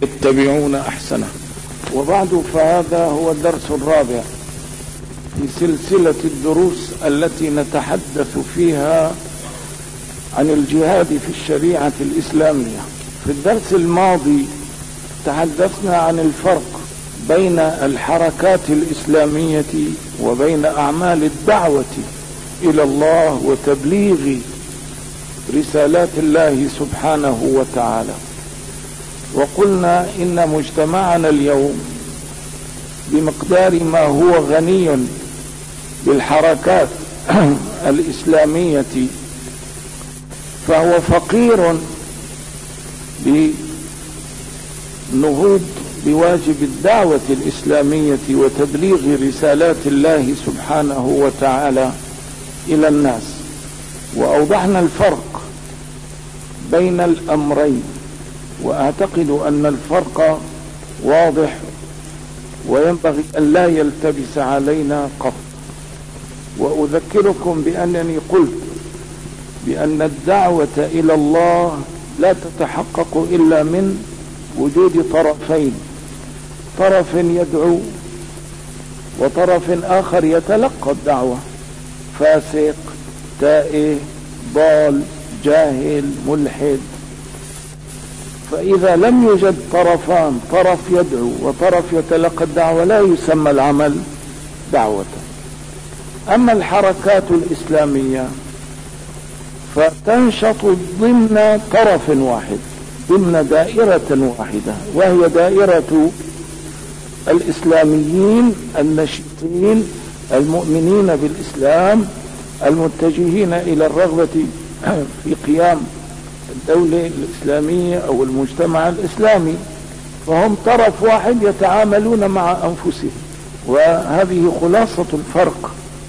يتبعون أحسنه. وبعد، فهذا هو الدرس الرابع في سلسلة الدروس التي نتحدث فيها عن الجهاد في الشريعة الإسلامية. في الدرس الماضي تحدثنا عن الفرق بين الحركات الإسلامية وبين أعمال الدعوة إلى الله وتبليغ رسالات الله سبحانه وتعالى. وقلنا إن مجتمعنا اليوم بمقدار ما هو غني بالحركات الإسلامية فهو فقير بنهوض بواجب الدعوة الإسلامية وتبليغ رسالات الله سبحانه وتعالى إلى الناس. وأوضحنا الفرق بين الأمرين، وأعتقد أن الفرق واضح وينبغي أن لا يلتبس علينا قط. وأذكركم بأنني قلت بأن الدعوة إلى الله لا تتحقق إلا من وجود طرفين، طرف يدعو وطرف آخر يتلقى الدعوة، فاسق، تائه، ضال، جاهل، ملحد. فإذا لم يوجد طرفان، طرف يدعو وطرف يتلقى الدعوة، لا يسمى العمل دعوة. أما الحركات الإسلامية فتنشط ضمن طرف واحد، ضمن دائرة واحدة، وهي دائرة الإسلاميين النشطين المؤمنين بالإسلام المتجهين إلى الرغبة في قيام الدولة الإسلامية أو المجتمع الإسلامي. فهم طرف واحد يتعاملون مع أنفسهم. وهذه خلاصة الفرق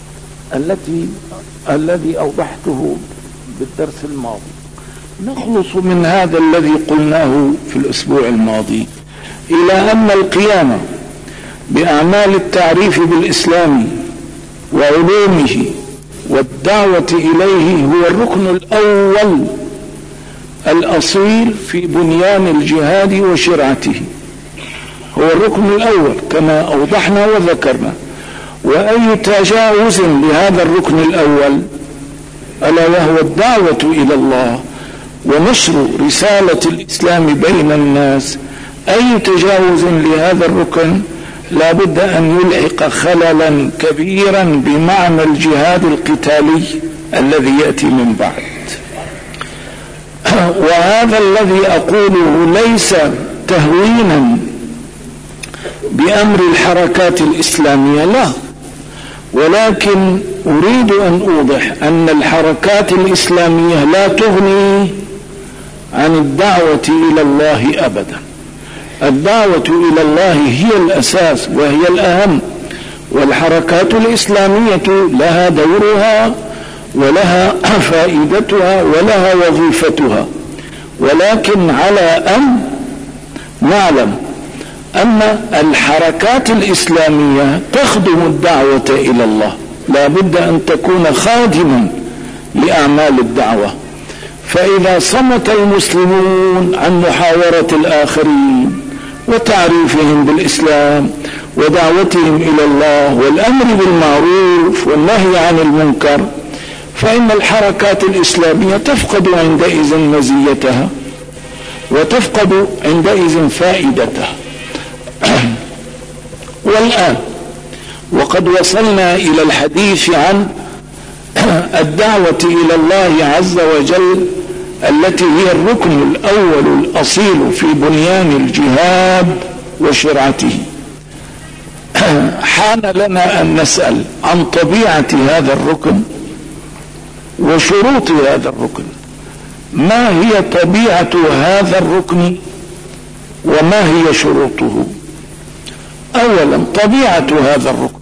الذي أوضحته بالدرس الماضي. نخلص من هذا الذي قلناه في الأسبوع الماضي إلى أن القيام بأعمال التعريف بالإسلام وعلومه والدعوة إليه هو الركن الأول الأصيل في بنيان الجهاد وشرعته، هو الركن الأول كما أوضحنا وذكرنا. وأي تجاوز لهذا الركن الأول ألا وهو الدعوة إلى الله ونشر رسالة الإسلام بين الناس، أي تجاوز لهذا الركن لا بد أن يلحق خللا كبيرا بمعنى الجهاد القتالي الذي يأتي من بعد. وهذا الذي أقوله ليس تهوينا بأمر الحركات الإسلامية، لا، ولكن أريد أن أوضح أن الحركات الإسلامية لا تغني عن الدعوة إلى الله أبدا. الدعوة إلى الله هي الأساس وهي الأهم، والحركات الإسلامية لها دورها ولها فائدتها ولها وظيفتها، ولكن على أن نعلم أن الحركات الإسلامية تخدم الدعوة إلى الله، لا بد أن تكون خادما لأعمال الدعوة. فإذا صمت المسلمون عن محاورة الآخرين وتعريفهم بالإسلام ودعوتهم إلى الله والأمر بالمعروف والنهي عن المنكر، فإن الحركات الإسلامية تفقد عندئذ مزيتها وتفقد عندئذ فائدتها. والآن وقد وصلنا إلى الحديث عن الدعوة إلى الله عز وجل التي هي الركن الأول الأصيل في بنيان الجهاد وشرعته. حان لنا أن نسأل عن طبيعة هذا الركن وشروط هذا الركن. ما هي طبيعة هذا الركن وما هي شروطه؟ أولا، طبيعة هذا الركن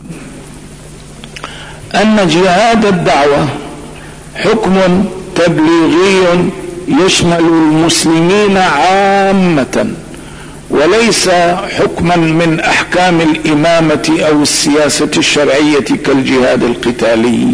أن جهاد الدعوة حكم تبليغي يشمل المسلمين عامة، وليس حكما من أحكام الإمامة أو السياسة الشرعية كالجهاد القتالي.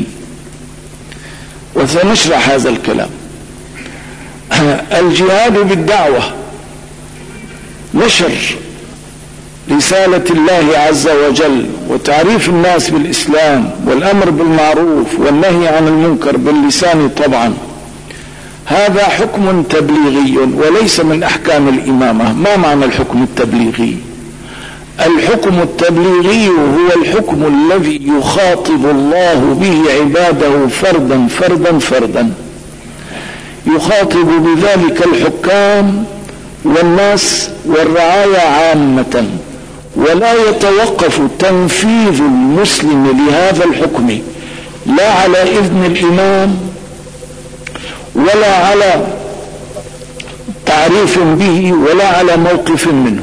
وسنشرح هذا الكلام. الجهاد بالدعوة نشر رسالة الله عز وجل وتعريف الناس بالإسلام والأمر بالمعروف والنهي عن المنكر باللسان طبعا، هذا حكم تبليغي وليس من أحكام الإمامة. ما معنى الحكم التبليغي؟ الحكم التبليغي هو الحكم الذي يخاطب الله به عباده فردا فردا فردا، يخاطب بذلك الحكام والناس والرعايا عامة، ولا يتوقف تنفيذ المسلم لهذا الحكم لا على إذن الإمام ولا على تعريف به ولا على موقف منه.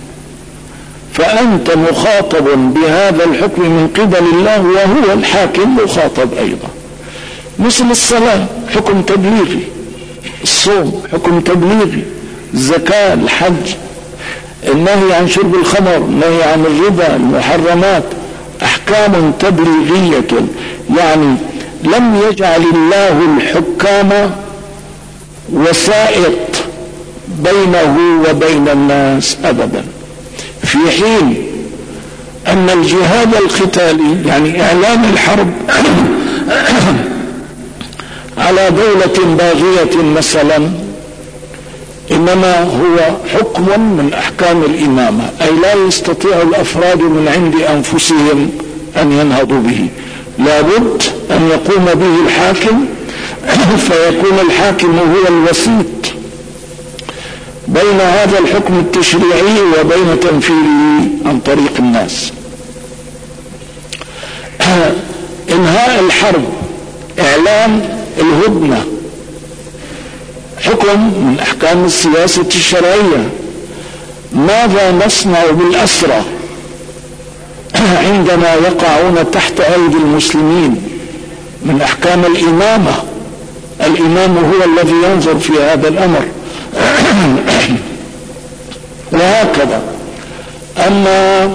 فأنت مخاطب بهذا الحكم من قبل الله، وهو الحاكم مخاطب أيضا. مثل الصلاة حكم تبليغي، الصوم حكم تبليغي، الزكاة، الحج، النهي عن شرب الخمر، النهي عن الربا، المحرمات، أحكام تبليغية. يعني لم يجعل الله الحكام وسائط بينه وبين الناس أبدا، في حين أن الجهاد القتالي يعني إعلان الحرب على دولة باغية مثلا إنما هو حكم من أحكام الإمامة، أي لا يستطيع الأفراد من عند أنفسهم أن ينهضوا به، لابد أن يقوم به الحاكم، فيكون الحاكم هو الوسيط بين هذا الحكم التشريعي وبين تنفيذه عن طريق الناس. انهاء الحرب، اعلان الهدنة، حكم من احكام السياسة الشرعية. ماذا نصنع بالأسرى عندما يقعون تحت أيدي المسلمين؟ من احكام الإمامة، الإمام هو الذي ينظر في هذا الأمر. وهكذا. أما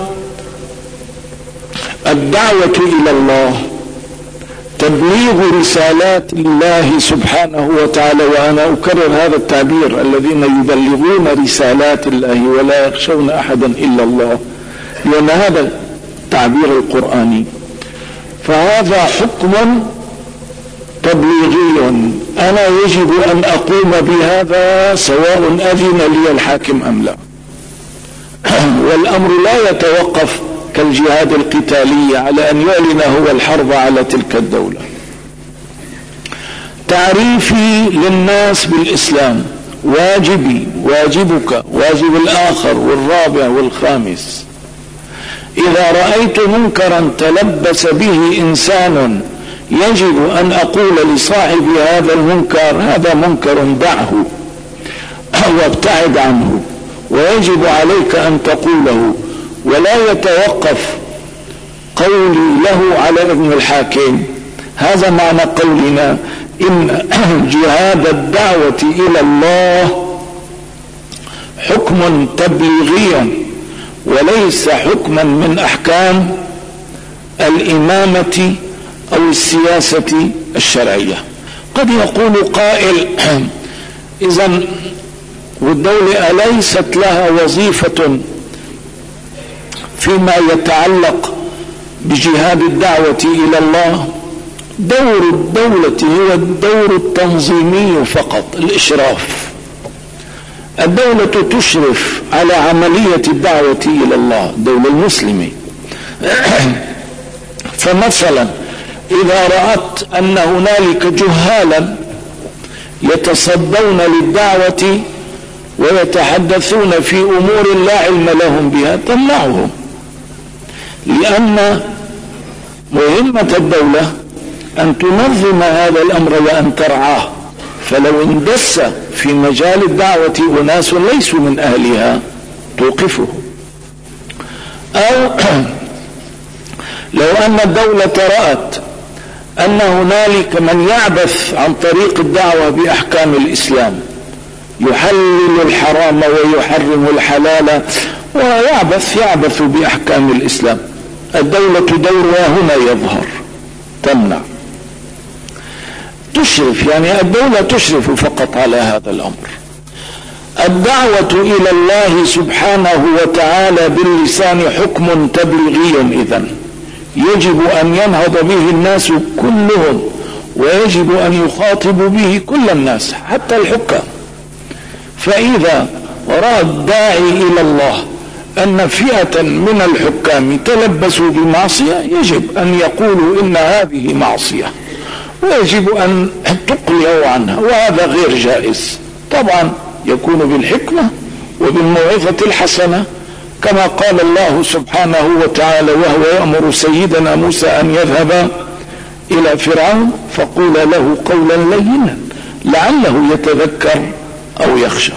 الدعوة إلى الله، تبليغ رسالات الله سبحانه وتعالى، وأنا أكرر هذا التعبير: الذين يبلغون رسالات الله ولا يخشون أحدا إلا الله، لأن هذا التعبير القرآني. فهذا حكم تبليغي، أنا يجب أن أقوم بهذا سواء أذن لي الحاكم أم لا. والأمر لا يتوقف كالجهاد القتالي على أن يعلن هو الحرب على تلك الدولة. تعريفي للناس بالإسلام، واجبي، واجبك، واجب الآخر والرابع والخامس. إذا رأيت منكرا تلبس به إنسان يجب أن أقول لصاحب هذا المنكر: هذا منكر دعه وابتعد عنه، ويجب عليك أن تقوله، ولا يتوقف قولي له على ابن الحاكم. هذا معنى قولنا إن جهاد الدعوة إلى الله حكم تبليغيا وليس حكما من أحكام الإمامة أو السياسة الشرعية. قد يقول قائل: إذن والدولة أليست لها وظيفة فيما يتعلق بجهاد الدعوة إلى الله؟ دور الدولة هو الدور التنظيمي فقط، الإشراف. الدولة تشرف على عملية الدعوة إلى الله، الدولة المسلمة. فمثلا إذا رأت أن هنالك جهالا يتصدون للدعوة ويتحدثون في أمور لا علم لهم بها تمنعهم، لأن مهمة الدولة أن تنظم هذا الأمر وأن ترعاه. فلو اندس في مجال الدعوة أناس ليسوا من أهلها توقفه. أو لو أن الدولة رأت أن هنالك من يعبث عن طريق الدعوة بأحكام الإسلام، يحلل الحرام ويحرم الحلال ويعبث بأحكام الإسلام، الدولة دورها هنا يظهر، تمنع، تشرف. يعني الدولة تشرف فقط على هذا الأمر. الدعوة إلى الله سبحانه وتعالى باللسان حكم تبليغي، إذن يجب أن ينهض به الناس كلهم، ويجب أن يخاطب به كل الناس حتى الحكام. فإذا رأى الداعي إلى الله أن فئة من الحكام تلبسوا بمعصية، يجب أن يقولوا إن هذه معصية ويجب أن تقلعوا عنها، وهذا غير جائز. طبعا يكون بالحكمة وبالموعظة الحسنة، كما قال الله سبحانه وتعالى وهو يأمر سيدنا موسى أن يذهب إلى فرعون فقول له قولا لينا لعله يتذكر أو يخشى.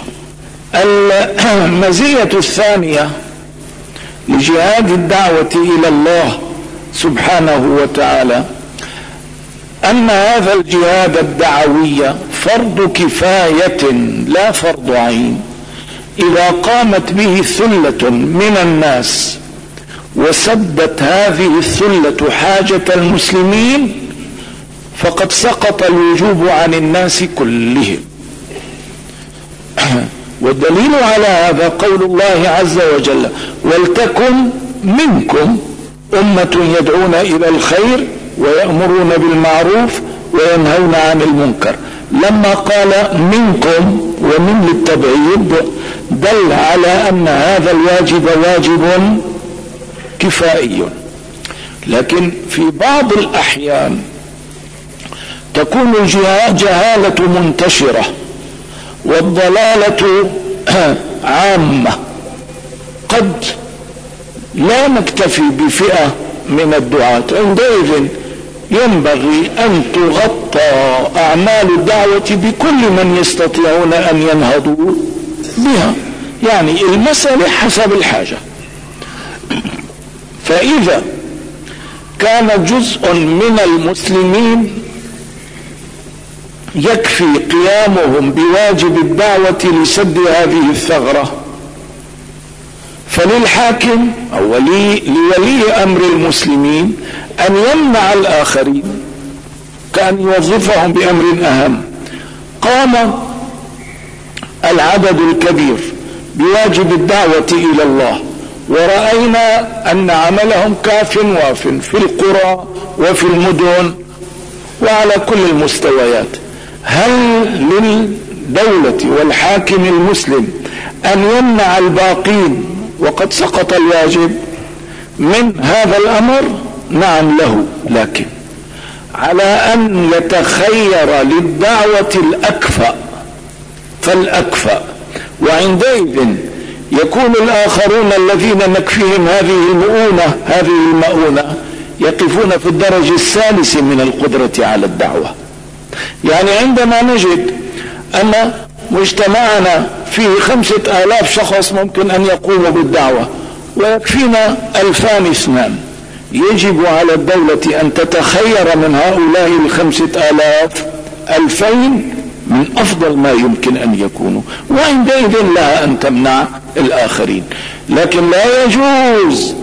المزية الثانية لجهاد الدعوة إلى الله سبحانه وتعالى أن هذا الجهاد الدعوي فرض كفاية لا فرض عين. إذا قامت به ثلة من الناس وسدت هذه الثلة حاجة المسلمين فقد سقط الوجوب عن الناس كلهم. والدليل على هذا قول الله عز وجل: ولتكن منكم أمة يدعون إلى الخير ويأمرون بالمعروف وينهون عن المنكر. لما قال منكم ومن للتبعيد دل على أن هذا الواجب واجب كفائي. لكن في بعض الأحيان تكون الجهالة منتشرة والضلالة عامة، قد لا نكتفي بفئة من الدعاة، عندئذ ينبغي أن تغطى أعمال الدعوة بكل من يستطيعون أن ينهضوا بها، يعني المسألة حسب الحاجة. فإذا كان جزء من المسلمين يكفي قيامهم بواجب الدعوة لسد هذه الثغرة، فللحاكم أو لولي أمر المسلمين أن يمنع الآخرين، كأن يوظفهم بأمر أهم. قام العدد الكبير بواجب الدعوة إلى الله ورأينا أن عملهم كاف واف في القرى وفي المدن وعلى كل المستويات. هل للدولة والحاكم المسلم أن يمنع الباقين وقد سقط الواجب من هذا الأمر؟ نعم له، لكن على أن يتخير للدعوة الأكفأ فالأكفأ، وعندئذ يكون الآخرون الذين نكفيهم هذه المؤونة يقفون في الدرجة الثالثة من القدرة على الدعوة. يعني عندما نجد أن مجتمعنا فيه 5000 شخص ممكن أن يقوموا بالدعوة ويكفينا 2002، يجب على الدولة أن تتخير من هؤلاء 5000 2000 من أفضل ما يمكن أن يكونوا، وعندئذ لها أن تمنع الآخرين. لكن لا يجوز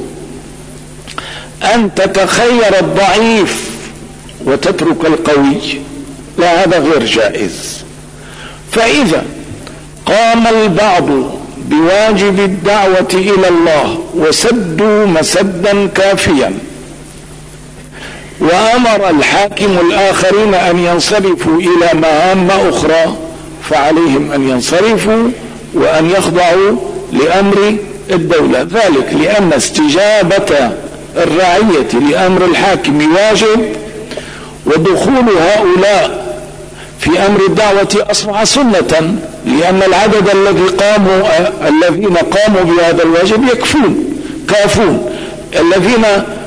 أن تتخير الضعيف وتترك القوي، لا، هذا غير جائز. فإذا قام البعض بواجب الدعوة إلى الله وسدوا مسدا كافيا وأمر الحاكم الآخرين أن ينصرفوا إلى مهام أخرى، فعليهم أن ينصرفوا وأن يخضعوا لأمر الدولة. ذلك لأن استجابة الرعية لأمر الحاكم واجب، ودخول هؤلاء في أمر الدعوة أصبح سنة، لأن العدد الذين قاموا بهذا الواجب كافون. الذين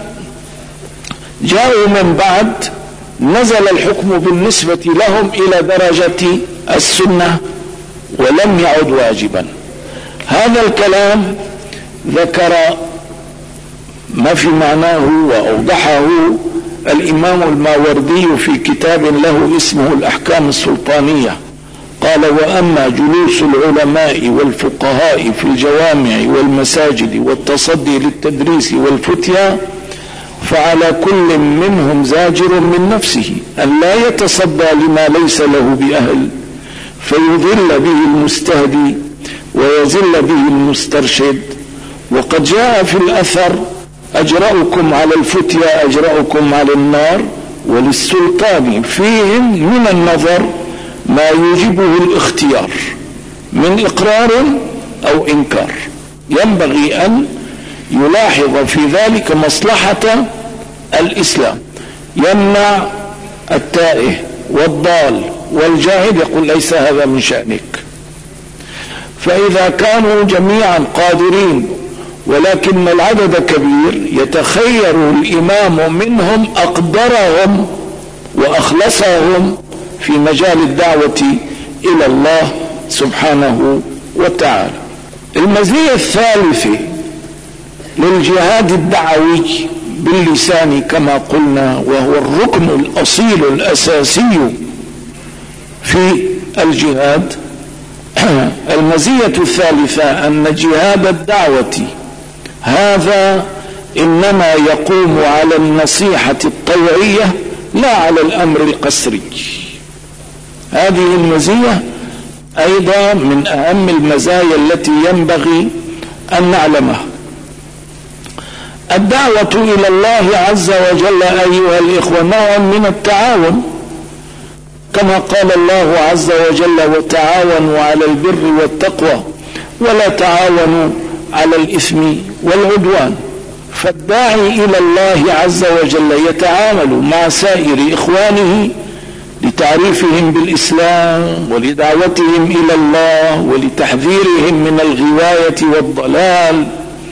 جاءوا من بعد نزل الحكم بالنسبة لهم إلى درجة السنة ولم يعد واجبا. هذا الكلام ذكر ما في معناه وأوضحه الإمام الماوردي في كتاب له اسمه الأحكام السلطانية. قال: وأما جلوس العلماء والفقهاء في الجوامع والمساجد والتصدي للتدريس والفتيا فعلى كل منهم زاجر من نفسه أن لا يتصدى لما ليس له بأهل فيضل به المستهدي ويزل به المسترشد. وقد جاء في الأثر: أجرأكم على الفتيا أجرأكم على النار. وللسلطان فيهم من النظر ما يوجبه الاختيار من إقرار أو إنكار، ينبغي أن يلاحظ في ذلك مصلحة الإسلام، يمنع التائه والضال والجاهل، يقول ليس هذا من شأنك. فإذا كانوا جميعا قادرين ولكن العدد كبير، يتخير الإمام منهم أقدرهم وأخلصهم في مجال الدعوة إلى الله سبحانه وتعالى. المزية الثالثة للجهاد الدعوي باللسان كما قلنا، وهو الركن الأصيل الأساسي في الجهاد، المزية الثالثة أن جهاد الدعوة هذا إنما يقوم على النصيحة الطوعية لا على الأمر القسري. هذه المزية أيضا من أهم المزايا التي ينبغي أن نعلمها. الدعوة إلى الله عز وجل أيها الإخوة نوع من التعاون، كما قال الله عز وجل: وتعاونوا على البر والتقوى ولا تعاونوا على الإثم والعدوان. فالداعي إلى الله عز وجل يتعامل مع سائر إخوانه لتعريفهم بالإسلام ولدعوتهم إلى الله ولتحذيرهم من الغواية والضلال،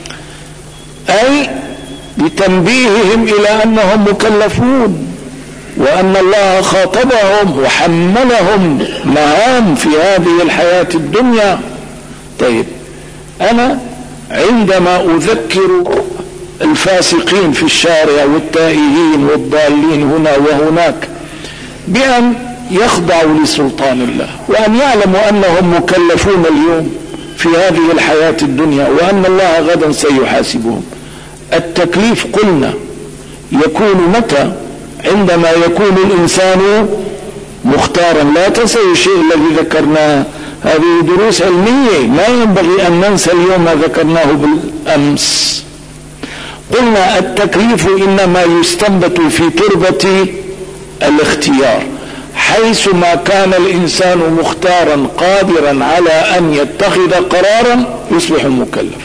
أي لتنبيههم إلى أنهم مكلفون وأن الله خاطبهم وحملهم مهام في هذه الحياة الدنيا. طيب، أنا عندما أذكر الفاسقين في الشارع والتائهين والضالين هنا وهناك بأن يخضعوا لسلطان الله، وأن يعلموا أنهم مكلفون اليوم في هذه الحياة الدنيا وأن الله غدا سيحاسبهم، التكليف قلنا يكون متى؟ عندما يكون الإنسان مختارا. لا تنسوا الشيء الذي ذكرناه، هذه دروس علمية ما ينبغي أن ننسى اليوم ما ذكرناه بالأمس. قلنا التكليف إنما يستنبت في تربة الاختيار، حيث ما كان الإنسان مختارا قادرا على أن يتخذ قرارا يصبح مكلف.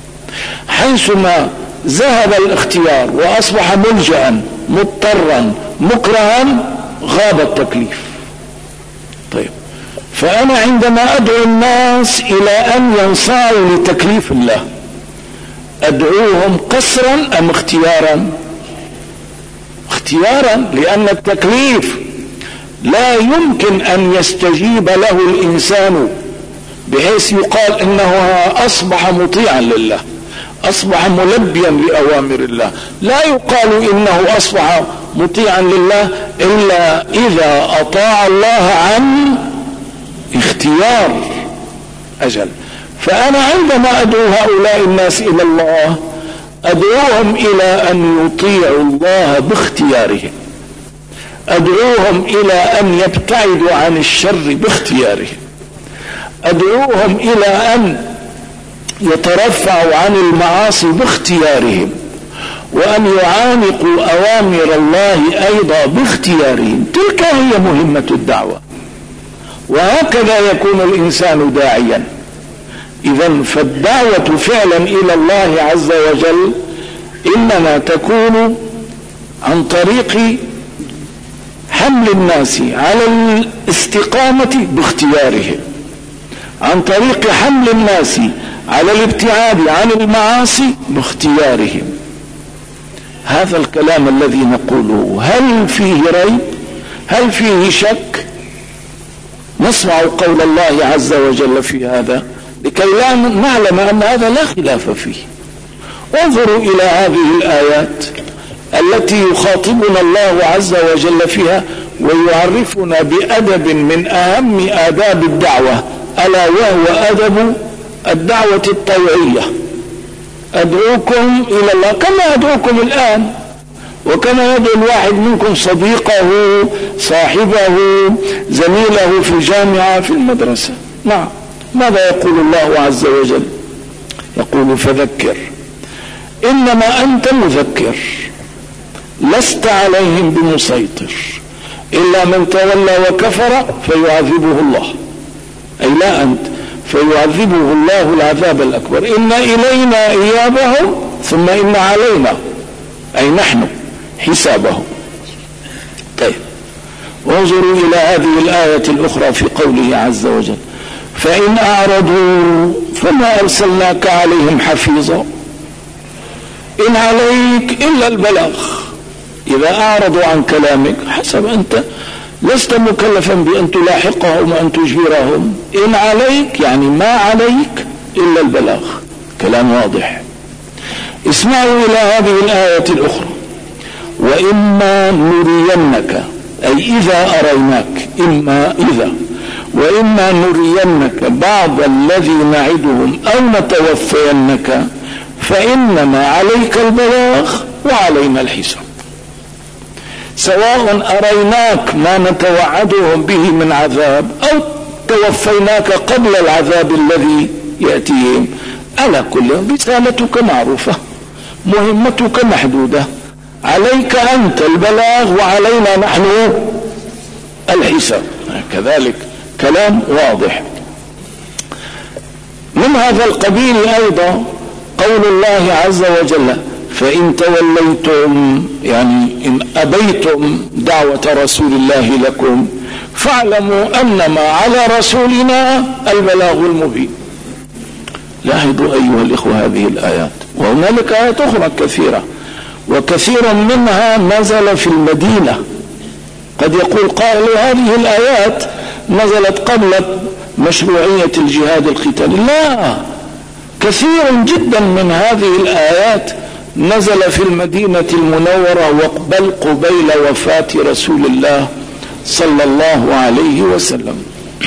حيث ما ذهب الاختيار وأصبح ملجأ مضطرا مكرها غاب التكليف. طيب، فأنا عندما أدعو الناس إلى أن ينصاعوا لتكليف الله أدعوهم قصرا أم اختيارا؟ اختيارا، لأن التكليف لا يمكن أن يستجيب له الإنسان بحيث يقال إنه أصبح مطيعا لله، أصبح ملبيا لأوامر الله. لا يقال إنه أصبح مطيعا لله إلا إذا أطاع الله عن اختيار. أجل، فأنا عندما أدعو هؤلاء الناس إلى الله أدعوهم إلى أن يطيعوا الله باختيارهم، أدعوهم إلى أن يبتعدوا عن الشر باختيارهم، أدعوهم إلى أن يترفعوا عن المعاصي باختيارهم، وأن يعانقوا أوامر الله أيضا باختيارهم. تلك هي مهمة الدعوة، وهكذا يكون الإنسان داعيا. إذن فالدعوة فعلا إلى الله عز وجل إنما تكون عن طريق حمل الناس على الاستقامة باختيارهم، عن طريق حمل الناس على الابتعاد عن المعاصي باختيارهم. هذا الكلام الذي نقوله هل فيه ريب؟ هل فيه شك؟ نسمع قول الله عز وجل في هذا لكي لا نعلم أن هذا لا خلاف فيه. انظروا إلى هذه الآيات التي يخاطبنا الله عز وجل فيها ويعرفنا بأدب من أهم آداب الدعوة، ألا وهو أدب الدعوة الطوعية. أدعوكم إلى الله كما أدعوكم الآن، وكما يدعو الواحد منكم صديقه، صاحبه، زميله في الجامعة، في المدرسة. نعم، ماذا يقول الله عز وجل؟ يقول فذكر إنما أنت مذكر لست عليهم بمسيطر إلا من تولى وكفر فيعذبه الله، أي لا أنت، فيعذبه الله العذاب الأكبر. إن إلينا إيابهم ثم إن علينا، أي نحن، حسابهم. طيب، وانظروا إلى هذه الآية الأخرى في قوله عز وجل فإن أعرضوا فما أرسلناك عليهم حفيظا، إن عليك إلا البلاغ. إذا أعرضوا عن كلامك حسب أنت لست مكلفا بأن تلاحقهم وأن تجبرهم، إن عليك يعني ما عليك إلا البلاغ. كلام واضح. اسمعوا إلى هذه الآية الأخرى وإما نرينك، أي إذا أريناك، إما إذا، وإما نرينك بعض الذي نعدهم أو نتوفينك فإنما عليك البلاغ وعلينا الحساب. سواء أريناك ما نتوعدهم به من عذاب أو توفيناك قبل العذاب الذي يأتيهم، على كل رسالتك معروفة، مهمتك محدودة، عليك أنت البلاغ وعلينا نحن الحساب. كذلك كلام واضح. من هذا القبيل أيضا قول الله عز وجل فإن توليتم، يعني إن أبيتم دعوة رسول الله لكم فاعلموا أنما على رسولنا البلاغ المبين. لاحظوا أيها الإخوة هذه الآيات، وهنالك آيات أخرى كثيرة، وكثير منها نزل في المدينة. قد يقول قائل هذه الآيات نزلت قبل مشروعية الجهاد القتالي. لا، كثير جدا من هذه الآيات نزل في المدينة المنورة بل قبيل وفاة رسول الله صلى الله عليه وسلم.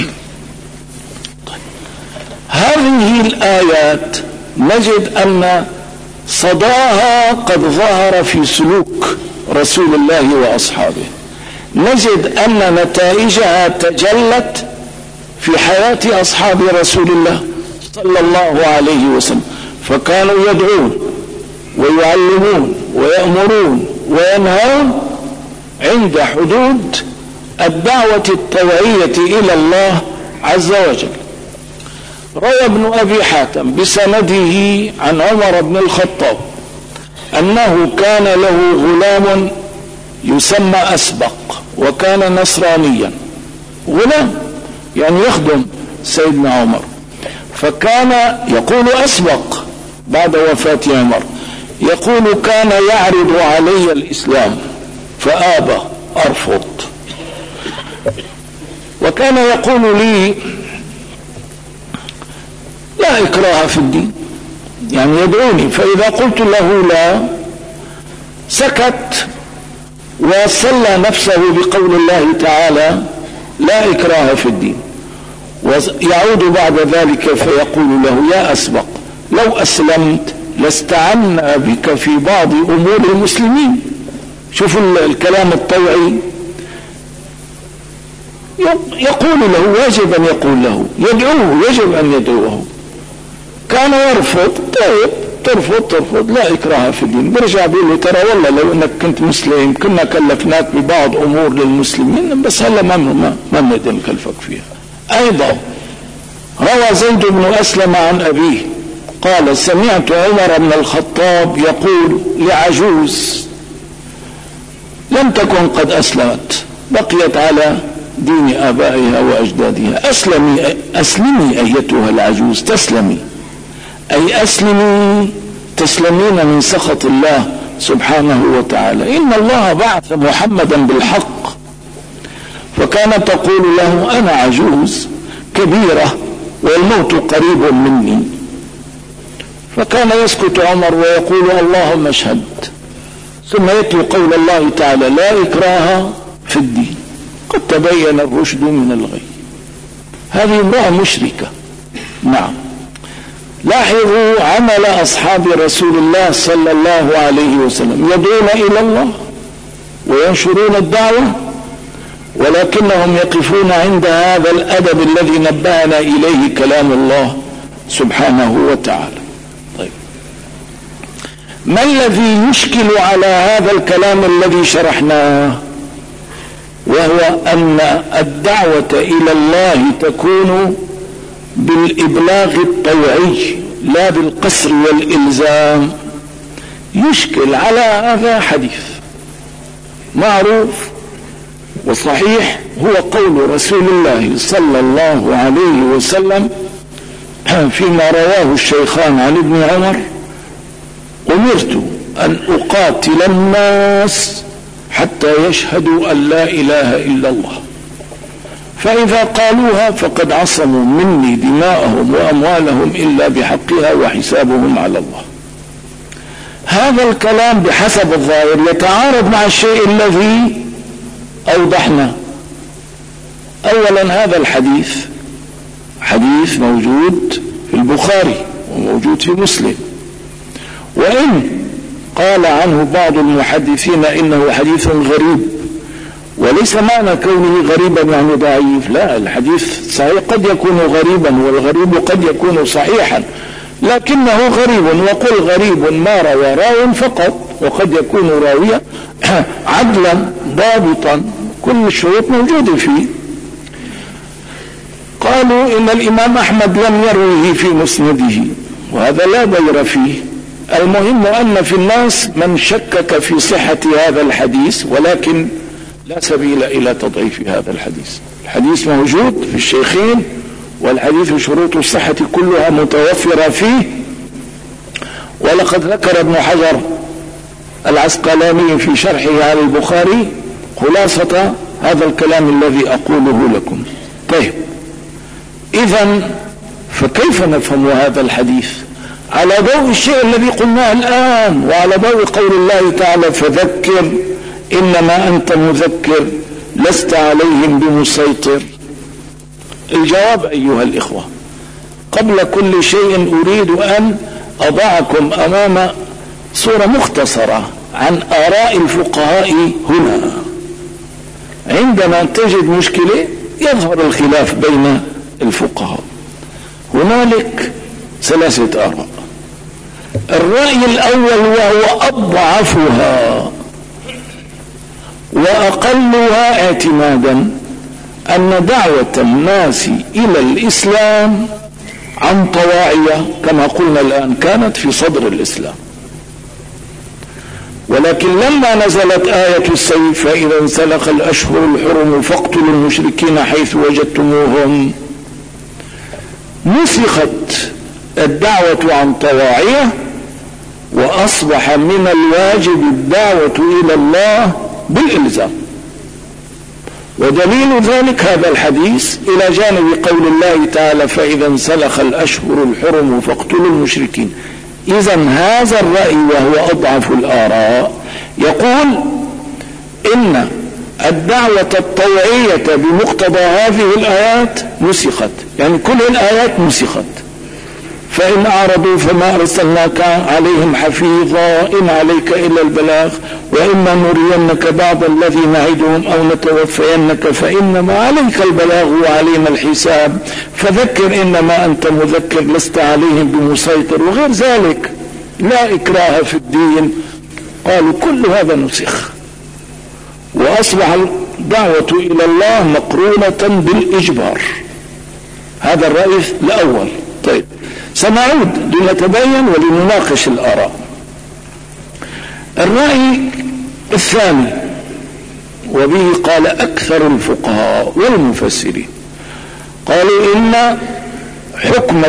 هذه الآيات نجد أن صداها قد ظهر في سلوك رسول الله وأصحابه، نجد أن نتائجها تجلت في حياة أصحاب رسول الله صلى الله عليه وسلم، فكانوا يدعون ويعلمون ويأمرون وينهون عند حدود الدعوة التوعية إلى الله عز وجل. روى ابن أبي حاتم بسنده عن عمر بن الخطاب أنه كان له غلام يسمى أسبق، وكان نصرانيا، غلام يعني يخدم سيدنا عمر، فكان يقول أسبق بعد وفاة عمر، يقول كان يعرض علي الإسلام فآبى، أرفض، وكان يقول لي لا إكراه في الدين، يعني يدعوني، فإذا قلت له لا سكت وصلى نفسه بقول الله تعالى لا إكراه في الدين، ويعود بعد ذلك فيقول له يا أسبق لو أسلمت لاستعنا بك في بعض أمور المسلمين. شوفوا الكلام الطوعي، يقول له، يجب أن يقول له، يدعوه، يجب أن يدعوه. كان يرفض، طيب ترفض لا إكراه في الدين، برجع بيقول له ترى والله لو أنك كنت مسلم كنا كلفناك ببعض أمور للمسلمين، بس هلا ما بنقدر نكلفك فيها. أيضا روى زيد بن أسلم عن أبيه قال سمعت عمر بن الخطاب يقول لعجوز لم تكن قد أسلمت، بقيت على دين آبائها وأجدادها، أسلمي أيتها العجوز، تسلمي، أي أسلمي تسلمين من سخط الله سبحانه وتعالى، إن الله بعث محمدا بالحق. فكانت تقول له أنا عجوز كبيرة والموت قريب مني، فكان يسكت عمر ويقول اللهم اشهد، ثم يتلو قول الله تعالى لا إكراه في الدين قد تبين الرشد من الغي. هذه امرأة مشركة. نعم، لاحظوا عمل أصحاب رسول الله صلى الله عليه وسلم، يدعون إلى الله وينشرون الدعوة ولكنهم يقفون عند هذا الأدب الذي نبهنا إليه كلام الله سبحانه وتعالى. طيب، ما الذي يشكل على هذا الكلام الذي شرحناه؟ وهو أن الدعوة إلى الله تكون بالإبلاغ الطوعي لا بالقصر والإلزام. يشكل على هذا حديث معروف وصحيح، هو قول رسول الله صلى الله عليه وسلم فيما رواه الشيخان عن ابن عمر: أمرت أن أقاتل الناس حتى يشهدوا أن لا إله إلا الله، فإذا قالوها فقد عصموا مني دماءهم وأموالهم إلا بحقها وحسابهم على الله. هذا الكلام بحسب الظاهر يتعارض مع الشيء الذي أوضحنا. أولا، هذا الحديث حديث موجود في البخاري وموجود في مسلم، وإن قال عنه بعض المحدثين إنه حديث غريب، وليس معنى كونه غريبا يعني ضعيف، لا، الحديث صحيح قد يكون غريبا، والغريب قد يكون صحيحا، لكنه غريب. وقل غريب ما روى راو فقط، وقد يكون راويا عدلا ضابطا، كل الشروط موجودة فيه. قالوا إن الإمام أحمد لم يرويه في مسنده، وهذا لا ضير فيه. المهم أن في الناس من شكك في صحة هذا الحديث، ولكن لا سبيل إلى تضعيف هذا الحديث. الحديث موجود في الشيخين، والحديث شروط الصحة كلها متوفرة فيه. ولقد ذكر ابن حجر العسقلاني في شرحه على البخاري خلاصة هذا الكلام الذي أقوله لكم. طيب، إذن فكيف نفهم هذا الحديث على ضوء الشيء الذي قلناه الآن، وعلى ضوء قول الله تعالى: فذكر إنما أنت مذكر لست عليهم بمسيطر؟ الجواب أيها الإخوة، قبل كل شيء أريد أن أضعكم أمام صورة مختصرة عن آراء الفقهاء هنا. عندما تجد مشكلة يظهر الخلاف بين الفقهاء. هنالك 3 آراء. الرأي الأول وهو أضعفها وأقلها اعتمادا، أن دعوة الناس إلى الإسلام عن طواعية كما قلنا الآن كانت في صدر الإسلام، ولكن لما نزلت آية السيف فإذا انسلخ الأشهر الحرم فاقتلوا المشركين حيث وجدتموهم، نسخت الدعوة عن طواعية، وأصبح من الواجب الدعوة إلى الله بالإلزام. ودليل ذلك هذا الحديث إلى جانب قول الله تعالى: فإذا انسلخ الأشهر الحرم فاقتلوا المشركين. إذن هذا الرأي وهو أضعف الآراء يقول إن الدعوة الطوعية بمقتضى هذه الآيات نسخت، يعني كل الآيات نسخت. فإن أعرضوا فما أرسلناك عليهم حفيظا إن عليك إلا البلاغ وإما نرينك بعض الذي نعدهم أو نتوفينك فإنما عليك البلاغ وعلينا الحساب فذكر إنما أنت مذكر لست عليهم بمسيطر وغير ذلك، لا إكراه في الدين. قالوا كل هذا نسخ، وأصبح الدعوة إلى الله مقرونة بالإجبار. هذا الرأي الأول. طيب، سنعود لنتبين ولنناقش الآراء. الرأي الثاني، وبه قال أكثر الفقهاء والمفسرين، قالوا إن حكم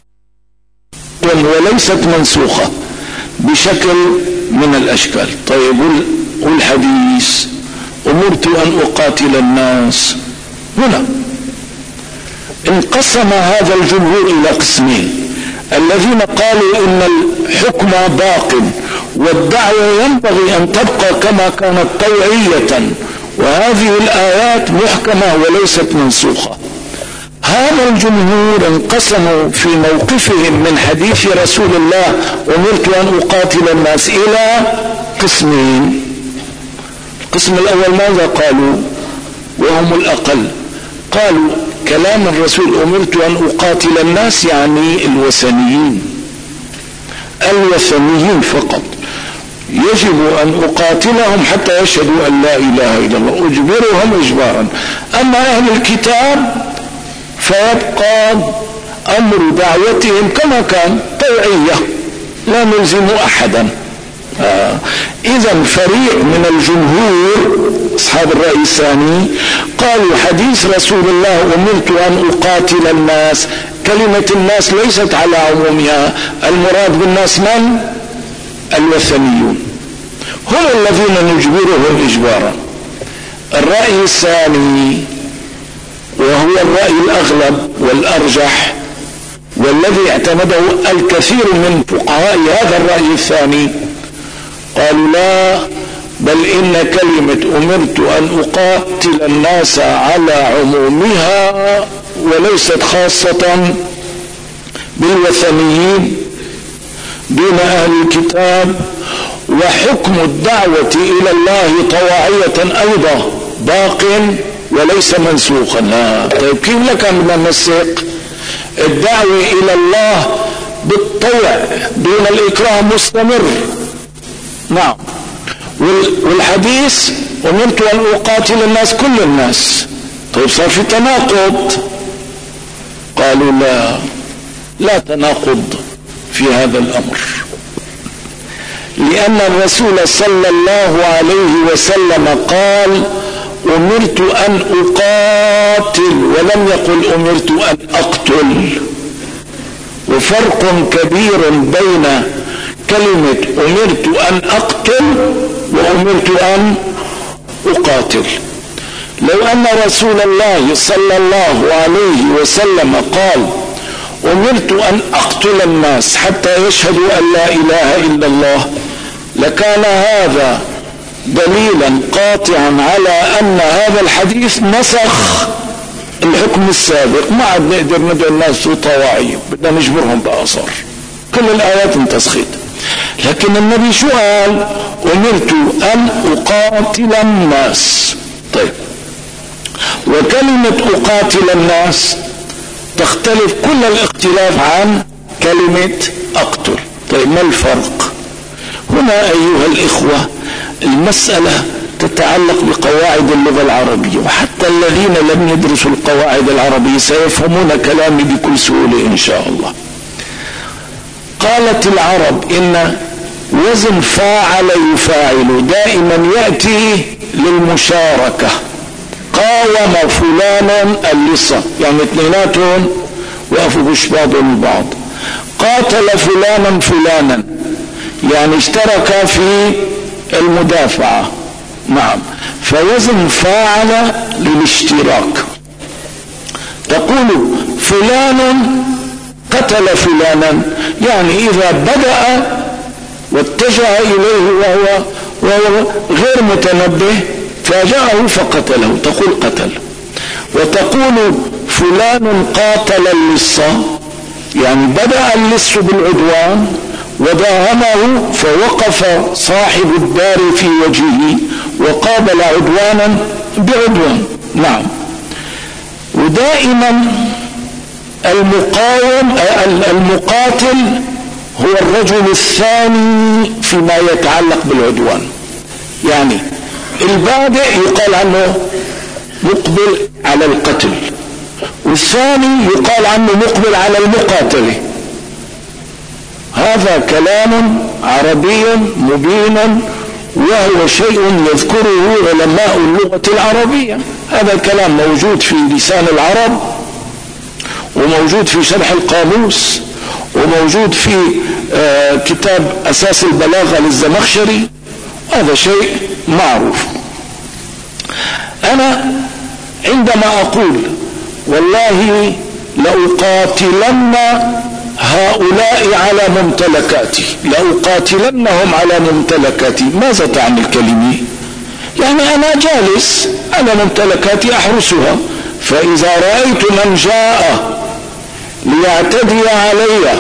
وليست منسوخة بشكل من الأشكال. طيب، والحديث أمرت أن أقاتل الناس، هنا انقسم هذا الجمهور إلى قسمين: الذين قالوا إن الحكم باق والدعوة ينبغي أن تبقى كما كانت طوعية وهذه الآيات محكمة وليست منسوخة. هذا الجمهور انقسموا في موقفهم من حديث رسول الله أمرت أن أقاتل الناس إلى قسمين. القسم الأول ماذا قالوا؟ وهم الأقل. قالوا كلام الرسول أمرت أن أقاتل الناس يعني الوثنيين فقط، يجب أن أقاتلهم حتى يشهدوا أن لا إله إلا الله، أجبرهم إجبارا. أما أهل الكتاب فيبقى أمر دعوتهم كما كان طوعية، لا نلزم أحدا. إذا فريق من الجمهور أصحاب الرأي الثاني قالوا حديث رسول الله أمرت أن أقاتل الناس، كلمة الناس ليست على عمومها، المراد بالناس من؟ الوثنيون، هم الذين نجبرهم إجبارا. الرأي الثاني وهو الرأي الأغلب والأرجح والذي اعتمده الكثير من فقهاء هذا الرأي الثاني، قالوا لا، بل إن كلمة أمرت أن أقاتل الناس على عمومها وليست خاصة بالوثنيين دون أهل الكتاب، وحكم الدعوة إلى الله طواعية أيضا باق وليس منسوخا. طيب كيف لك من النسق؟ الدعوة إلى الله بالطوع دون الإكراه مستمر. نعم. والحديث أمرت أن أقاتل الناس كل الناس. طيب صار في تناقض. قالوا لا تناقض في هذا الأمر، لأن الرسول صلى الله عليه وسلم قال أمرت أن أقاتل ولم يقل أمرت أن أقتل. وفرق كبير بين كلمة أمرت أن أقتل وأمرت أن أقاتل. لو أن رسول الله صلى الله عليه وسلم قال أمرت أن أقتل الناس حتى يشهدوا أن لا إله إلا الله لكان هذا دليلا قاطعا على أن هذا الحديث نسخ الحكم السابق، ما عاد نقدر ندعو الناس طواعية، بدنا نجبرهم بآثار، كل الآيات انتسخت. لكن النبي شو قال؟ أمرت أن أقاتل الناس. طيب، وكلمة أقاتل الناس تختلف كل الاختلاف عن كلمة أقتل. طيب ما الفرق؟ هنا أيها الإخوة المسألة تتعلق بقواعد اللغة العربية، وحتى الذين لم يدرسوا القواعد العربية سيفهمون كلامي بكل سهولة إن شاء الله. قالت العرب إن وزن فاعل يفاعل دائما يأتي للمشاركة. قاوم فلان اللصة، يعني اثنيناتهم وقفوا بشباطهم البعض. قاتل فلانا يعني اشترك في المدافعة. نعم، فوزن فاعل للاشتراك. تقول فلان قتل فلانا، يعني إذا بدأ واتجه إليه وهو غير متنبه فجاءه فقتله، تقول قتل. وتقول فلان قاتل اللصة، يعني بدأ اللص بالعدوان وداهمه فوقف صاحب الدار في وجهه وقابل عدوانا بعدوان. نعم. ودائما المقاتل هو الرجل الثاني فيما يتعلق بالعدوان، يعني البادئ يقال عنه مقبل على القتل، والثاني يقال عنه مقبل على المقاتلة. هذا كلام عربي مبين، وهو شيء يذكره علماء اللغة العربية. هذا الكلام موجود في لسان العرب، وموجود في شرح القاموس، وموجود في كتاب أساس البلاغة للزمخشري. هذا شيء معروف. أنا عندما أقول والله لأقاتلن هؤلاء على ممتلكاتي، لأقاتلنهم على ممتلكاتي، ماذا تعني الكلمة؟ يعني أنا جالس على ممتلكاتي أحرسها، فإذا رأيت من جاء ليعتدي علي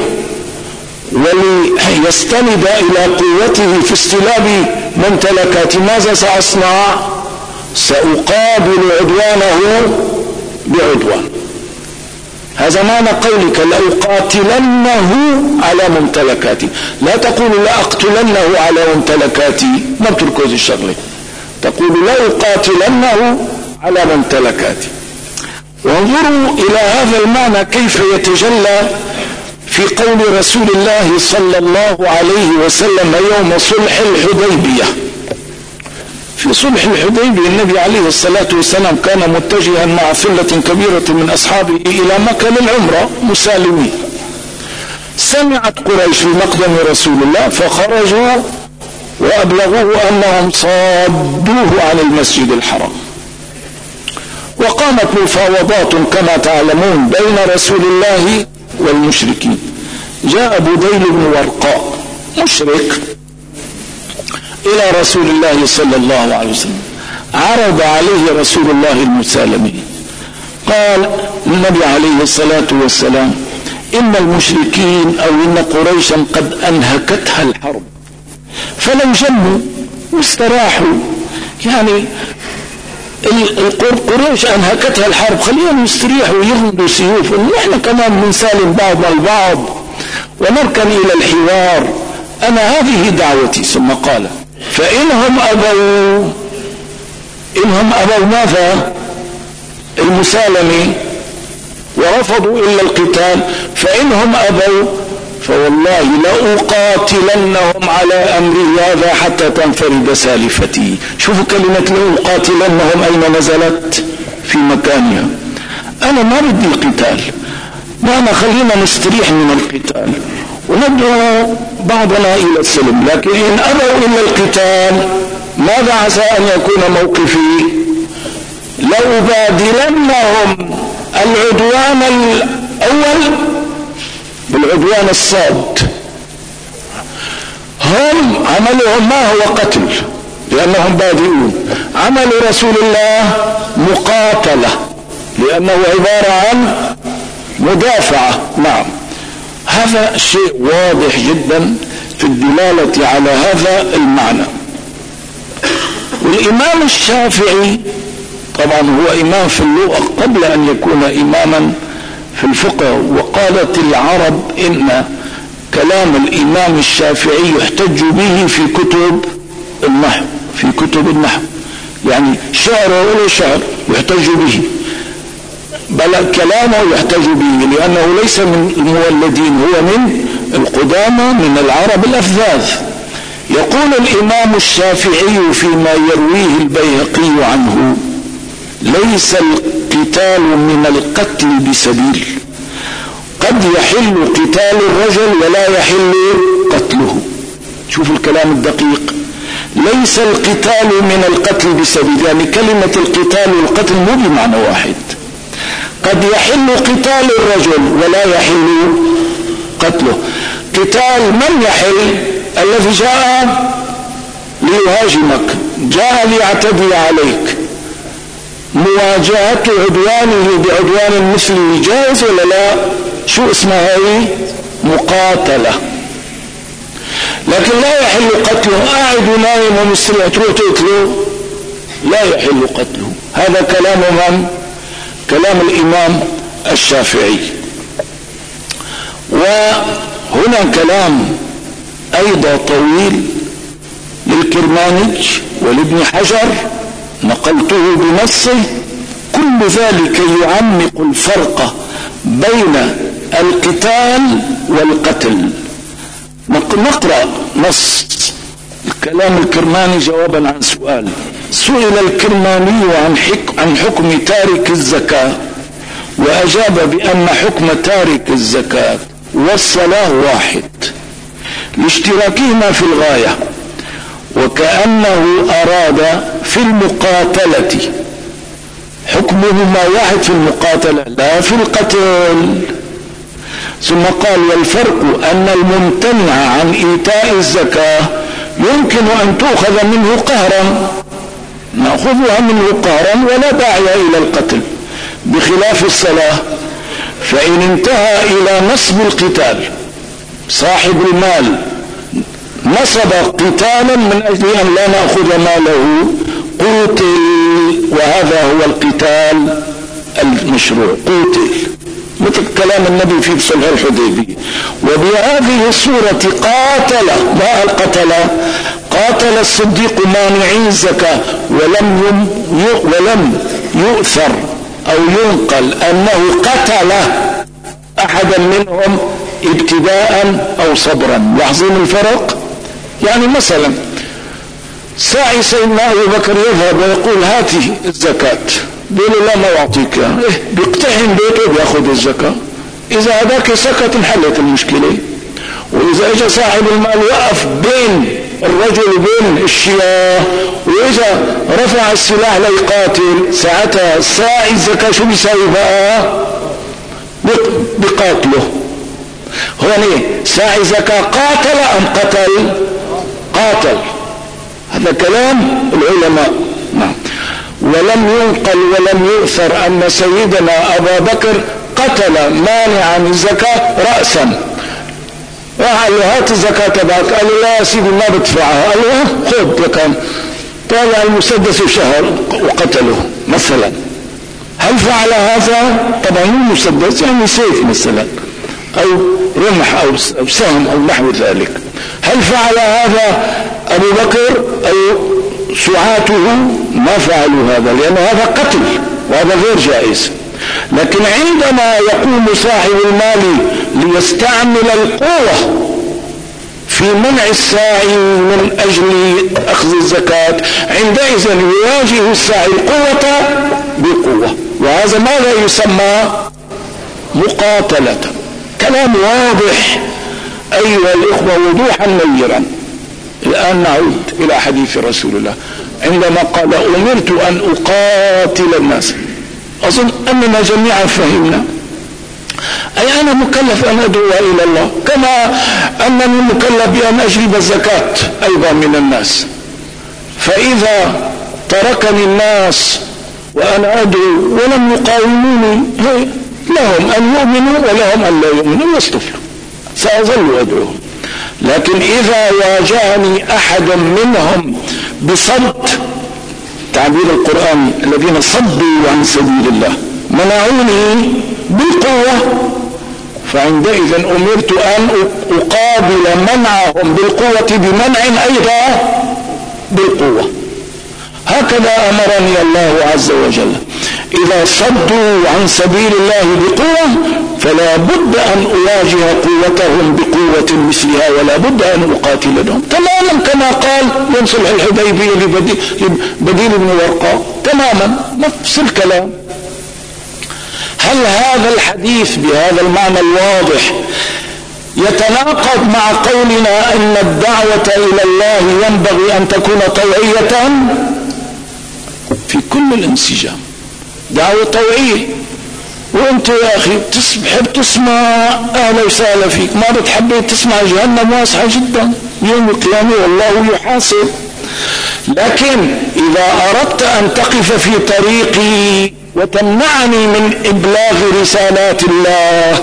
وليستند إلى قوته في استلاب ممتلكاتي ماذا سأصنع؟ سأقابل عدوانه بعدوان. هذا معنى قولك لأقاتلنه على ممتلكاتي. لا تقول لأقتلنه على ممتلكاتي، ما بتركز الشغلة، تقول لأقاتلنه على ممتلكاتي. وانظروا إلى هذا المعنى كيف يتجلى في قول رسول الله صلى الله عليه وسلم يوم صلح الحديبية. في صلح الحديبية النبي عليه الصلاة والسلام كان متجها مع ثلة كبيرة من أصحابه إلى مكة للعمرة مسالمين. سمعت قريش بمقدم رسول الله فخرجوا وأبلغوه أنهم صادوه عن المسجد الحرام، وقامت مفاوضات كما تعلمون بين رسول الله والمشركين. جاء بديل بن ورقاء مشرك إلى رسول الله صلى الله عليه وسلم، عرض عليه رسول الله المسالمة. قال النبي عليه الصلاة والسلام إن المشركين أو إن قريشا قد أنهكتها الحرب، فلو جموا واستراحوا، يعني قريش أنهكتها الحرب، خليهم يستريحوا ويغمدوا سيوفهم، نحن كمان بنسالم بعضنا البعض ونركن إلى الحوار، أنا هذه دعوتي. ثم قال فإنهم أبوا ماذا؟ المسالمة، ورفضوا إلا القتال، فإنهم أبوا فوالله لأقاتلنهم على أمري هذا حتى تنفرد سالفتي. شوفوا كلمة لأقاتلنهم أين نزلت؟ في مكانها. أنا ما بدي القتال، ما خلينا نستريح من القتال وندعو بعضنا إلى السلم، لكن إن أبوا إلا القتال ماذا عسى أن يكون موقفي؟ لأبادلنهم العدوان الأول بالعدوان الصاد. هم عملهم ما هو قتل لأنهم بادئون، عمل رسول الله مقاتلة لأنه عبارة عن مدافعة. نعم، هذا شيء واضح جدا في الدلالة على هذا المعنى. والإمام الشافعي طبعا هو إمام في اللغة قبل أن يكون إماما في الفقه، وقالت العرب إن كلام الإمام الشافعي يحتج به في كتب النحو، في كتب النحو، يعني شعره ولا شعر يحتج به، بل كلامه يحتج به لأنه ليس من المولدين، هو من القدامى من العرب الأفذاذ. يقول الإمام الشافعي فيما يرويه البيهقي عنه ليس القتال من القتل بسبيل، قد يحل قتال الرجل ولا يحل قتله. شوف الكلام الدقيق، ليس القتال من القتل بسبيل، يعني كلمة القتال والقتل مو بمعنى واحد. قد يحل قتال الرجل ولا يحل قتله. قتال من يحل؟ الذي جاء ليهاجمك، جاء ليعتدي عليك، مواجهة عدوانه بعدوان مثله جائز ولا لا؟ شو اسمها هي؟ مقاتلة. لكن لا يحل قتله، قاعد ونايم ومستريح تروح تقتله، لا يحل قتله. هذا كلام من؟ كلام الإمام الشافعي. وهنا كلام أيضا طويل للكرماني ولابن حجر نقلته بنصه، كل ذلك يعمق الفرق بين القتال والقتل. نقرأ نص الكلام الكرماني جوابا عن سؤال. سئل الكرماني عن حكم تارك الزكاة، وأجاب بأن حكم تارك الزكاة والصلاة واحد لاشتراكهما في الغاية، وكأنه أراد في المقاتلة حكمهما واحد في المقاتلة لا في القتل. ثم قال والفرق أن الممتنع عن إيتاء الزكاة يمكن أن تؤخذ منه قهرا، نأخذها منه قهرا ولا داعي إلى القتل، بخلاف الصلاة فإن انتهى إلى نصب القتال، صاحب المال نصب قتالا من أجل أن لا نأخذ ماله، قتل، وهذا هو القتال المشروع، قتل، مثل كلام النبي في صلح الحديبية. وبهذه الصورة قاتل، ما القتل؟ قاتل الصديق مانعي الزكاة، ولم يؤثر أو ينقل أنه قتل أحدا منهم ابتداء أو صبرا. لاحظين الفرق؟ يعني مثلا ساعي سيدنا أبو بكر يذهب ويقول هاته الزكاة، بيقول لا ما أعطيك، بيقتحم بيته بيأخذ الزكاة. إذا هذاك سكت انحلت المشكلة. وإذا اجى صاحب المال وقف بين الرجل وبين الشياه، وإذا رفع السلاح ليقاتل، ساعتها ساعي الزكاة شو بيساوي بقى؟ بقاتله. هون ساعي زكاة قاتل أم قتل؟ قاتل. هذا كلام العلماء. نعم. ولم ينقل ولم يؤثر أن سيدنا أبا بكر قتل مانعا الزكاة رأسا، وقال له هات الزكاة تبعك، قال له لا يا سيدي ما بدفعها، قال له خذ لكن، طالع المسدس شهر وقتله مثلا. هل فعل هذا؟ طبعا مو مسدس، يعني سيف مثلا أو رمح أو سهم أو نحو ذلك. هل فعل هذا أبو بكر أو سعاته؟ ما فعلوا هذا، لأن هذا قتل وهذا غير جائز. لكن عندما يقوم صاحب المال ليستعمل القوة في منع الساعي من أجل أخذ الزكاة، عندئذ يواجه الساعي القوة بقوة، وهذا ماذا يسمى؟ مقاتلة. كلام واضح أيها الإخوة وضوحا نيرا. الآن نعود إلى حديث رسول الله عندما قال أمرت أن أقاتل الناس. أظن أننا جميعا فهمنا، أي أنا مكلف أن أدعو إلى الله، كما أنني مكلف بأن أجلب الزكاة أيضا من الناس. فإذا تركني الناس وأنا أدعو ولم يقاوموني، لهم أن يؤمنوا ولهم أن لا يؤمنوا واستفلوا، سأظل أدعوهم. لكن إذا واجهني أحد منهم بصد، تعبير القرآن الذين صدوا عن سبيل الله، منعوني بالقوة، فعندئذ أمرت أن أقابل منعهم بالقوة بمنع أيضا بالقوة. هكذا أمرني الله عز وجل. إذا صدوا عن سبيل الله بقوة فلا بد أن أواجه قوتهم بقوة مثلها، ولا بد أن أقاتلهم تماما كما قال يوم صلح الحديبية لبديل بن ورقاء، تماما نفس الكلام. هل هذا الحديث بهذا المعنى الواضح يتناقض مع قولنا أن الدعوة إلى الله ينبغي أن تكون طوعية؟ في كل الانسجام دعوة طوعية. وانت يا اخي بتحب تسمع اهلا وسهلا فيك، ما بتحب تسمع جهنم واسعة جدا يوم القيامة والله يحاسب. لكن اذا اردت ان تقف في طريقي وتمنعني من ابلاغ رسالات الله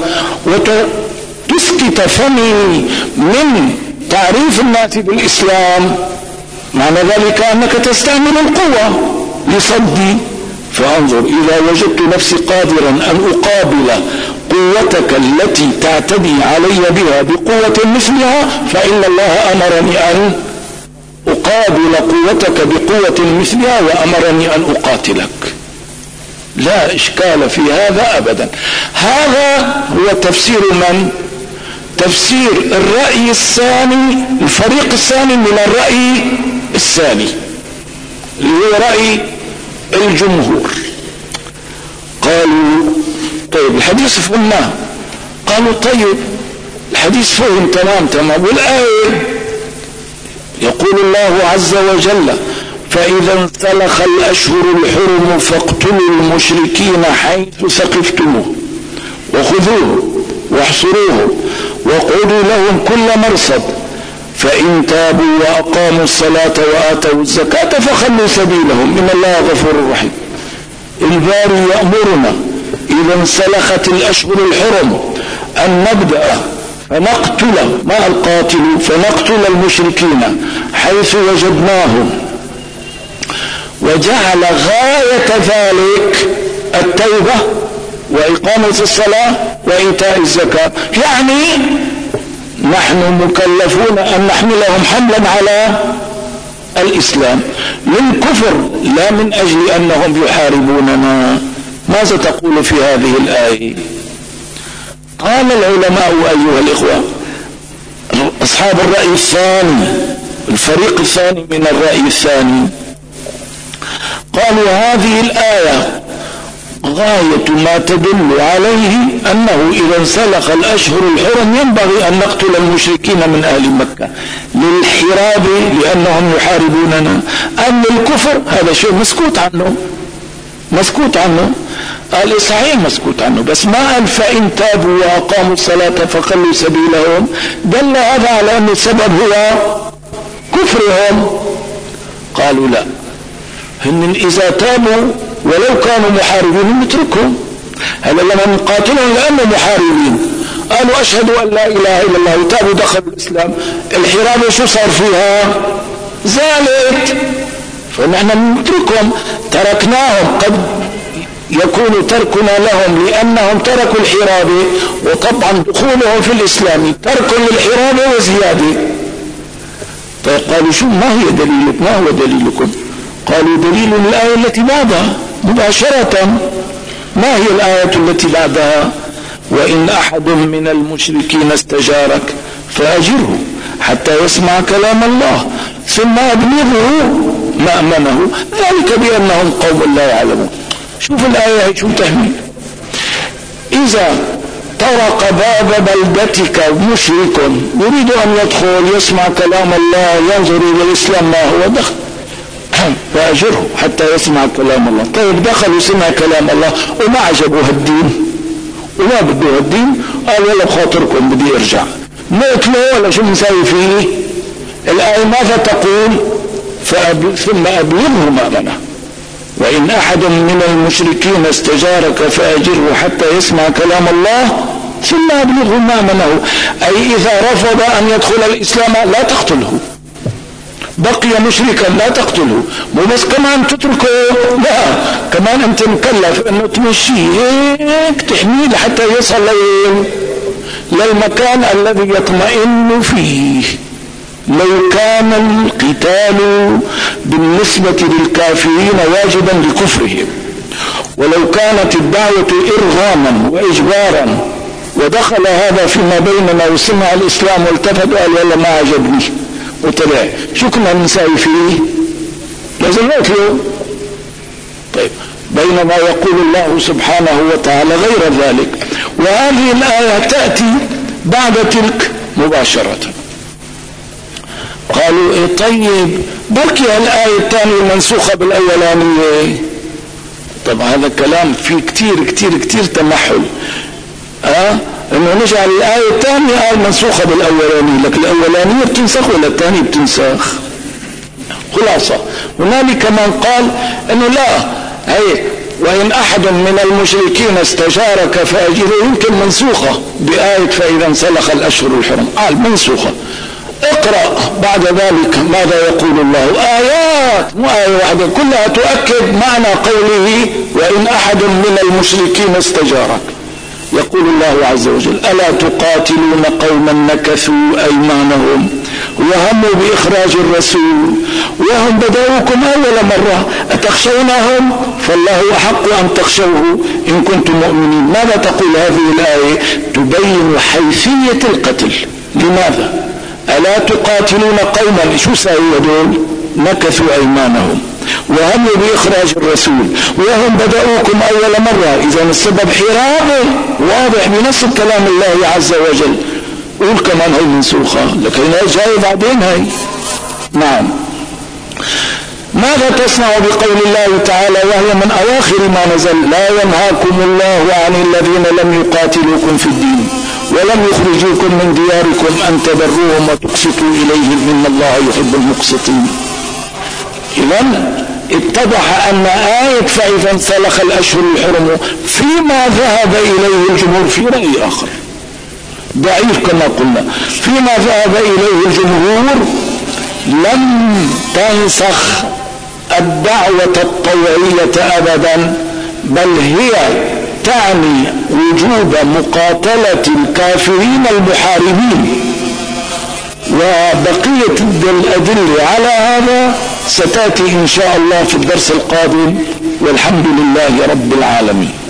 وتسكت فمي من تعريف الناس بالاسلام، معنى ذلك انك تستعمل القوة لصدي. فانظر، اذا وجدت نفسي قادرا ان اقابل قوتك التي تعتدي علي بها بقوة مثلها، فان الله امرني ان اقابل قوتك بقوة مثلها وامرني ان اقاتلك. لا اشكال في هذا ابدا. هذا هو تفسير من؟ تفسير الرأي الثاني، الفريق الثاني من الرأي الثاني اللي هو رأي الجمهور. قالوا طيب الحديث فهمناه، قالوا طيب الحديث فهم تمام، والآية يقول الله عز وجل فإذا انسلخ الأشهر الحرم فاقتلوا المشركين حيث ثقفتموه وخذوه واحصروه واقعدوا لهم كل مرصد فإن تابوا وأقاموا الصلاة وآتوا الزكاة فخلوا سبيلهم إن الله غفور رحيم. الباري يأمرنا إذا انسلخت الأشهر الحرم أن نبدأ فنقتل مع القاتل، فنقتل المشركين حيث وجدناهم وجعل غاية ذلك التوبة وإقامة الصلاة وإيتاء الزكاة. يعني نحن مكلفون أن نحملهم حملا على الإسلام للكفر، لا من أجل أنهم يحاربوننا. ماذا تقول في هذه الآية؟ قال العلماء أيها الإخوة أصحاب الرأي الثاني، الفريق الثاني من الرأي الثاني، قالوا هذه الآية غاية ما تدل عليه أنه إذا انسلخ الأشهر الحرم ينبغي أن نقتل المشركين من أهل مكة للحراب لأنهم يحاربوننا. أما الكفر هذا شيء مسكوت عنه. قال صحيح مسكوت عنه، بس ما قال فإن تابوا وأقاموا الصلاة فخلوا سبيلهم. دل هذا على أن السبب هو كفرهم. قالوا لا، هم إذا تابوا ولو كانوا محاربين نتركهم. هلا لما نقاتلهم لأنهم محاربين قالوا أشهد أن لا إله إلا الله وتابوا دخلوا الإسلام، الحرابة شو صار فيها؟ زالت. فنحن نتركهم، تركناهم. قد يكون تركنا لهم لأنهم تركوا الحرابة، وطبعا دخولهم في الإسلام ترك للحرابة وزيادة. طيب قالوا شو ما هي دليلك؟ ما هو دليلكم؟ قالوا دليل الآية التي بعدها مباشرة. ما هي الآية التي بعدها؟ وإن أحد من المشركين استجارك فأجره حتى يسمع كلام الله ثم أبلغه مأمنه ذلك بأنهم قوم لا يعلمون. شوف الآية شو تحمل. إذا طرق باب بلدتك مشرك يريد أن يدخل يسمع كلام الله ينظر إلى الإسلام ما هو دخل فأجره حتى يسمع كلام الله. طيب دخل وسمع كلام الله وما عجبه الدين وما بده الدين، قال ولا بخاطركم بدي ارجع، نقتله ولا شو نسوي فيه؟ الآية ماذا تقول؟ ثم أبلغه مأمنه. وإن أحد من المشركين استجارك فأجره حتى يسمع كلام الله ثم أبلغه مأمنه. أي إذا رفض أن يدخل الإسلام لا تقتله، بقي مشركا لا تقتله. مو بس كمان تتركه، لا كمان أنت مكلف أنه تمشيه هيك تحميه لحتى يصل للمكان الذي يطمئن فيه. لو كان القتال بالنسبة للكافرين واجبا لكفرهم، ولو كانت الدعوة إرغاما وإجبارا ودخل هذا فيما بيننا وسمع الإسلام والتفت وقال والله ما عجبني وطلع، شو كنا نساوي فيه؟ لازم نقتله. طيب بينما يقول الله سبحانه وتعالى غير ذلك. وهذه الآية تأتي بعد تلك مباشرة. قالوا إيه طيب بركي الآية الثانية منسوخة بالأولانية. طبعا هذا كلام فيه كتير كتير كتير تمحل. انه نجعل الآية الثانية آية منسوخة بالأولانية، لكن الأولانية بتنسخ ولا الثانية بتنسخ؟ خلاصة هنالك من قال انه لا، هي وإن أحد من المشركين استجارك فأجره يمكن منسوخة بآية فإذا انسلخ الأشهر الحرم، قال منسوخة. اقرأ بعد ذلك ماذا يقول الله. آيات مو آية واحدة كلها تؤكد معنى قوله وإن أحد من المشركين استجارك. يقول الله عز وجل ألا تقاتلون قوما نكثوا أيمانهم وهموا بإخراج الرسول وهم بدأوكم أول مرة أتخشونهم فالله أحق أن تخشوه إن كنتم مؤمنين. ماذا تقول هذه الآية؟ تبين حيثية القتل. لماذا؟ ألا تقاتلون قوما شو ساووا دول؟ نكثوا أيمانهم وهموا بإخراج الرسول وهم بدأوكم أول مرة. إذا السبب حرابه واضح بنفس كلام الله عز وجل. قول كمان هي منسوخة، لكن هي جاي بعدين هي. نعم. ماذا تصنع بقول الله تعالى وهي من أواخر ما نزل لا ينهاكم الله عن الذين لم يقاتلوكم في الدين ولم يخرجوكم من دياركم أن تبروهم وتقسطوا إليهم إن الله يحب المقسطين. إذن اتضح أن آية فإذا انسلخ الأشهر الحرم فيما ذهب إليه الجمهور في رأي آخر ضعيف كما قلنا، فيما ذهب إليه الجمهور لم تنسخ الدعوة الطوعية أبدا، بل هي تعني وجوب مقاتلة الكافرين المحاربين. وبقية الأدلة على هذا ستأتي إن شاء الله في الدرس القادم، والحمد لله رب العالمين.